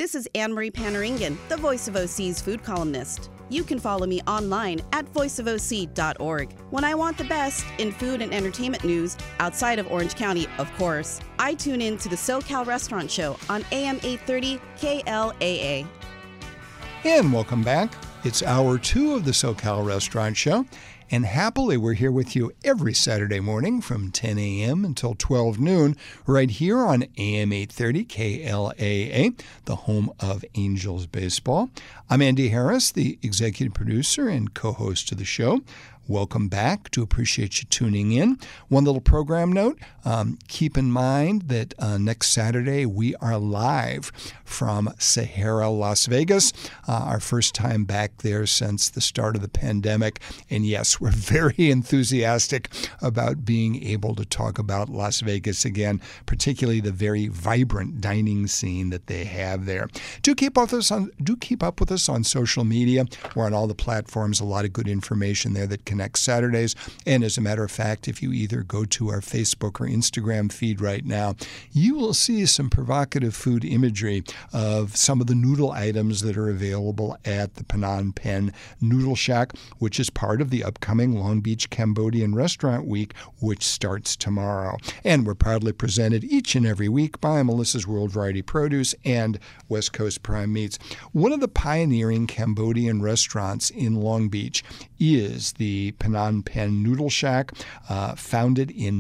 This is Anne-Marie Panaringan, the Voice of OC's food columnist. You can follow me online at voiceofoc.org. When I want the best in food and entertainment news, outside of Orange County, of course, I tune in to the SoCal Restaurant Show on AM 830 KLAA. And welcome back. It's hour 2 of the SoCal Restaurant Show. And happily, we're here with you every Saturday morning from 10 a.m. until 12 noon, right here on AM 830 KLAA, the home of Angels Baseball. I'm Andy Harris, the executive producer and co-host of the show. Welcome back. Do appreciate you tuning in. One little program note, keep in mind that next Saturday we are live from Sahara, Las Vegas, our first time back there since the start of the pandemic. And yes, we're very enthusiastic about being able to talk about Las Vegas again, particularly the very vibrant dining scene that they have there. Do keep up with us on social media. We're on all the platforms, a lot of good information there that connects Saturdays. And as a matter of fact, if you either go to our Facebook or Instagram feed right now, you will see some provocative food imagery of some of the noodle items that are available at the Phnom Penh Noodle Shack, which is part of the upcoming Long Beach Cambodian Restaurant Week, which starts tomorrow. And we're proudly presented each and every week by Melissa's World Variety Produce and West Coast Prime Meats. One of the pioneering Cambodian restaurants in Long Beach is the Phnom Penh Noodle Shack, founded in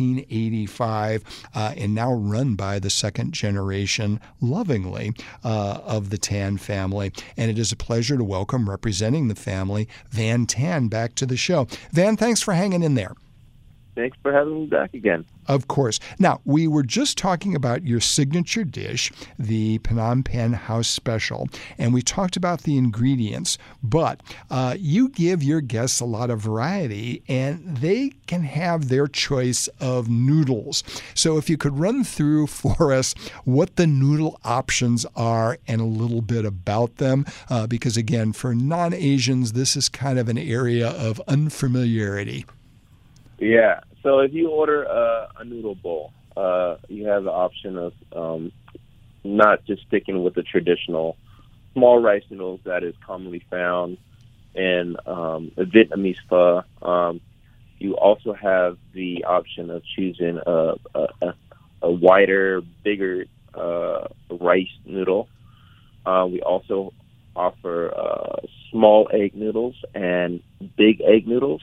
1985 and now run by the second generation, lovingly, of the Tan family. And it is a pleasure to welcome, representing the family, Van Tan back to the show. Van, thanks for hanging in there. Thanks for having me back again. Of course. Now, we were just talking about your signature dish, the Phnom Penh House Special, and we talked about the ingredients, but you give your guests a lot of variety, and they can have their choice of noodles. So if you could run through for us what the noodle options are and a little bit about them, because again, for non-Asians, this is kind of an area of unfamiliarity. Yeah. So if you order a noodle bowl, you have the option of not just sticking with the traditional small rice noodles that is commonly found in a Vietnamese pho. You also have the option of choosing a wider, bigger rice noodle. We also offer small egg noodles and big egg noodles.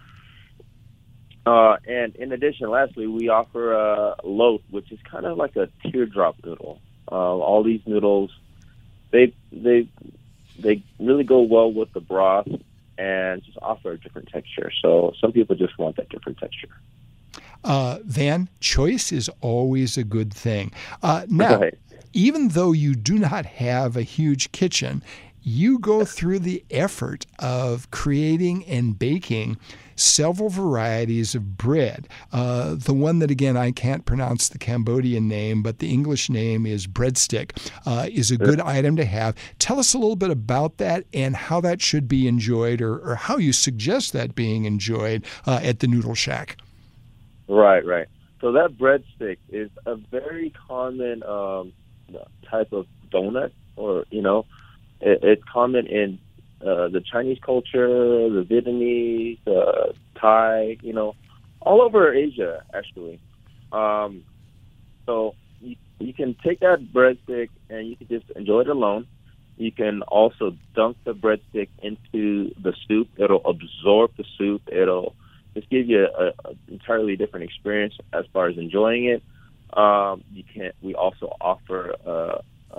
And in addition, lastly, we offer a loaf, which is kind of like a teardrop noodle. All these noodles, they really go well with the broth and just offer a different texture. So some people just want that different texture. Van, choice is always a good thing. Now, even though you do not have a huge kitchen, you go through the effort of creating and baking several varieties of bread. The one that, again, I can't pronounce the Cambodian name, but the English name is breadstick, is a good item to have. Tell us a little bit about that and how that should be enjoyed, or how you suggest that being enjoyed at the Noodle Shack. Right. So that breadstick is a very common type of donut, or, it's common in the Chinese culture, the Vietnamese, Thai, all over Asia, actually. So you can take that breadstick and you can just enjoy it alone. You can also dunk the breadstick into the soup. It'll absorb the soup. It'll just give you an entirely different experience as far as enjoying it. We also offer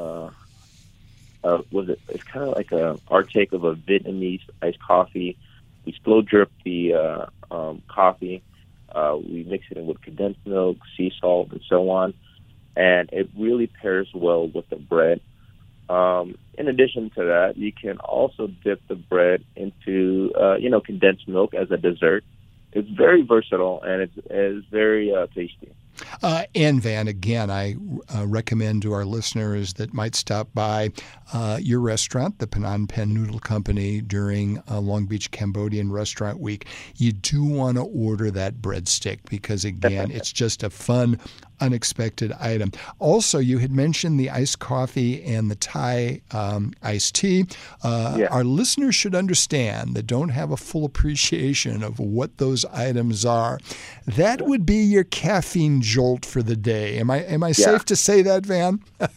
it's kind of like our take of a Vietnamese iced coffee. We slow drip the coffee. We mix it in with condensed milk, sea salt, and so on. And it really pairs well with the bread. In addition to that, you can also dip the bread into, condensed milk as a dessert. It's very versatile, and it's very tasty. And Van, again, I recommend to our listeners that might stop by your restaurant, the Phnom Penh Noodle Company, during Long Beach Cambodian Restaurant Week. You do want to order that breadstick because, again, it's just a fun, unexpected item. Also, you had mentioned the iced coffee and the Thai iced tea. Our listeners should understand that don't have a full appreciation of what those items are. That would be your caffeine jolt for the day. Am I safe to say that, Van?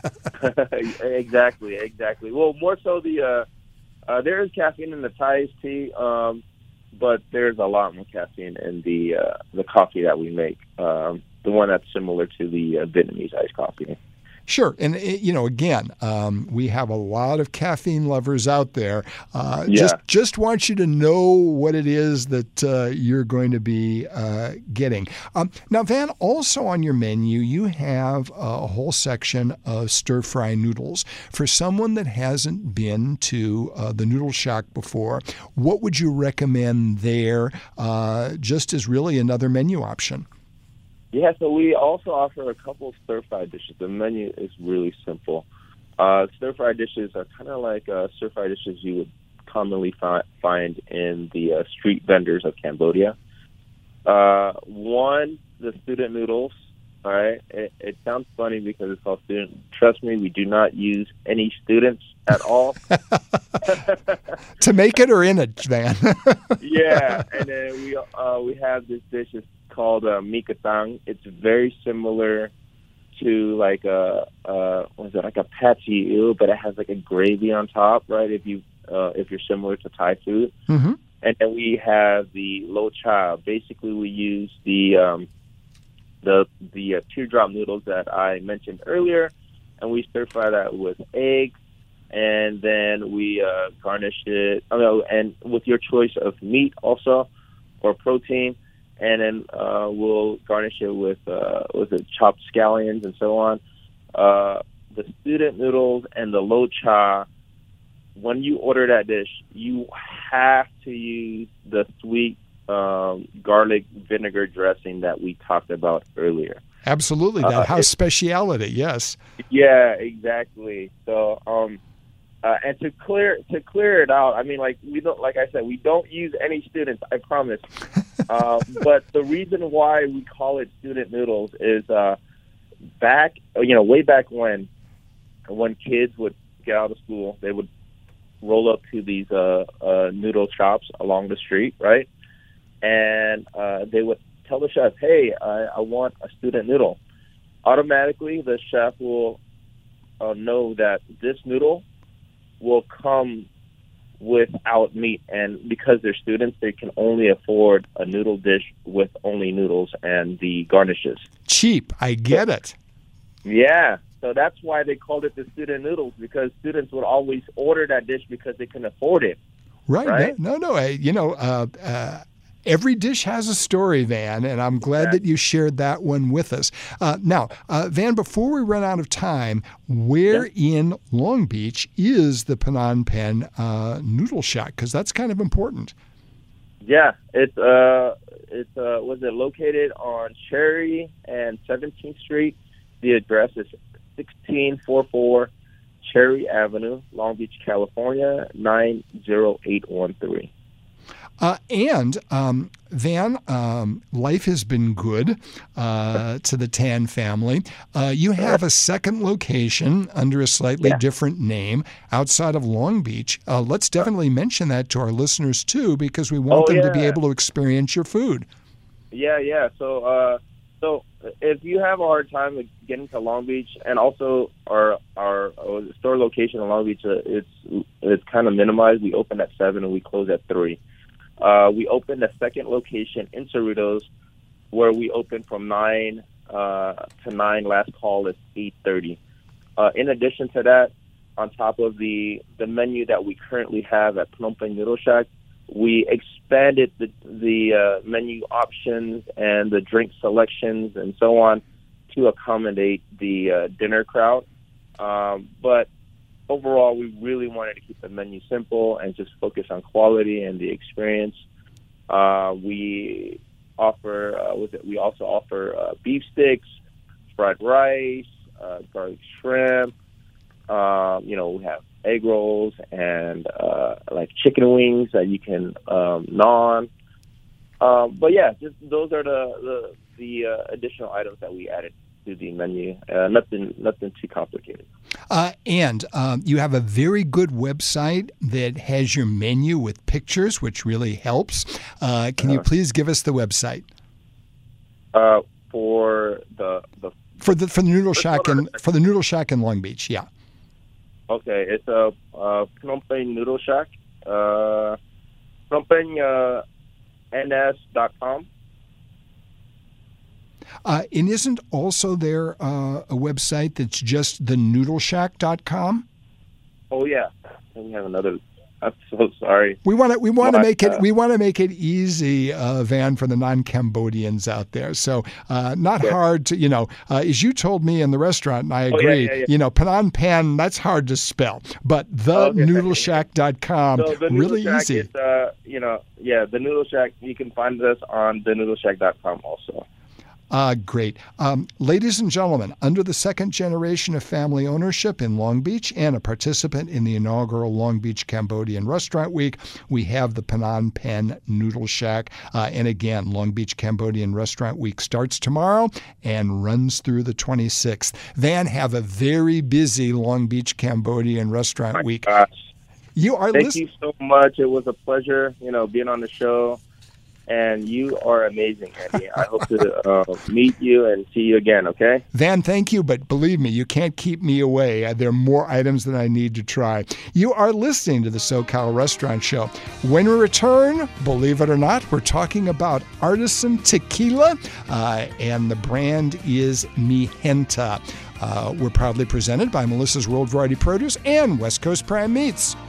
Exactly. Well, more so there is caffeine in the Thai iced tea, but there's a lot more caffeine in the coffee that we make, the one that's similar to the Vietnamese iced coffee. Sure. And, again, we have a lot of caffeine lovers out there. Just want you to know what it is that you're going to be getting. Now, Van, also on your menu, you have a whole section of stir-fry noodles. For someone that hasn't been to the Noodle Shack before, what would you recommend there, just as really another menu option? Yeah, so we also offer a couple of stir-fry dishes. The menu is really simple. Stir-fry dishes are kind of like stir-fry dishes you would commonly find in the street vendors of Cambodia. One, the student noodles. All right, it sounds funny because it's called student. Trust me, we do not use any students at all. To make it or in it, Van? Yeah, and then we have this dish. It's called mee katang. It's very similar to like a patty ew, but it has like a gravy on top, right? If you're similar to Thai food. Mm-hmm. And then we have the lo cha. Basically, we use the teardrop noodles that I mentioned earlier, and we stir fry that with eggs, and then we garnish it. And with your choice of meat also or protein. And then we'll garnish it with chopped scallions and so on. The student noodles and the lo cha, when you order that dish, you have to use the sweet garlic vinegar dressing that we talked about earlier. Absolutely, that house speciality, yes. Yeah, exactly. So, and to clear it out, I mean, like I said, we don't use any students, I promise. But the reason why we call it student noodles is way back when kids would get out of school, they would roll up to these noodle shops along the street, right? And they would tell the chef, "Hey, I want a student noodle." Automatically, the chef will know that this noodle will come without meat, and because they're students, they can only afford a noodle dish with only noodles and the garnishes. Cheap, I get it. Yeah, so that's why they called it the student noodles, because students would always order that dish because they can afford it. Right? No. Every dish has a story, Van, and I'm glad that you shared that one with us. Now, Van, before we run out of time, where in Long Beach is the Phnom Penh Noodle Shack? Because that's kind of important. Yeah, it's located on Cherry and 17th Street. The address is 1644 Cherry Avenue, Long Beach, California, 90813. Van, life has been good to the Tan family. You have a second location under a slightly different name outside of Long Beach. Let's definitely mention that to our listeners, too, because we want them to be able to experience your food. Yeah. So if you have a hard time getting to Long Beach, and also our store location in Long Beach, it's kind of minimized. We open at 7 and we close at 3. We opened a second location in Cerritos, where we open from 9 to 9. Last call is 8:30. In addition to that, on top of the menu that we currently have at Phnom Penh Noodle Shack, we expanded the menu options and the drink selections and so on to accommodate the dinner crowd. But overall, we really wanted to keep the menu simple and just focus on quality and the experience. We also offer beef sticks, fried rice, garlic shrimp. We have egg rolls and like chicken wings that you can naan. But yeah, just those are the additional items that we added. to the menu. Nothing too complicated. And you have a very good website that has your menu with pictures, which really helps. Can you please give us the website? For the Noodle Shack in Long Beach, yeah. Okay, it's Phnom Penh Noodle Shack. PhnomPenhNS.com. And isn't also there a website that's just thenoodleshack.com? Oh yeah, and we have another. I'm so sorry. We want to make it easy, Van, for the non-Cambodians out there. So not hard to, as you told me in the restaurant, and I agree. Yeah. Phnom Penh, that's hard to spell, but thenoodleshack.com, so the really Noodle Shack easy. Is, the Noodle Shack. You can find us on thenoodleshack.com also. Great. Ladies and gentlemen, under the second generation of family ownership in Long Beach and a participant in the inaugural Long Beach Cambodian Restaurant Week, we have the Phnom Penh Noodle Shack. And again, Long Beach Cambodian Restaurant Week starts tomorrow and runs through the 26th. Van, have a very busy Long Beach Cambodian Restaurant Week. Gosh. Thank you so much. It was a pleasure, being on the show. And you are amazing, Andy. I hope to meet you and see you again, okay? Van, thank you, but believe me, you can't keep me away. There are more items than I need to try. You are listening to the SoCal Restaurant Show. When we return, believe it or not, we're talking about artisan tequila, and the brand is Mi Genta. We're proudly presented by Melissa's World Variety Produce and West Coast Prime Meats.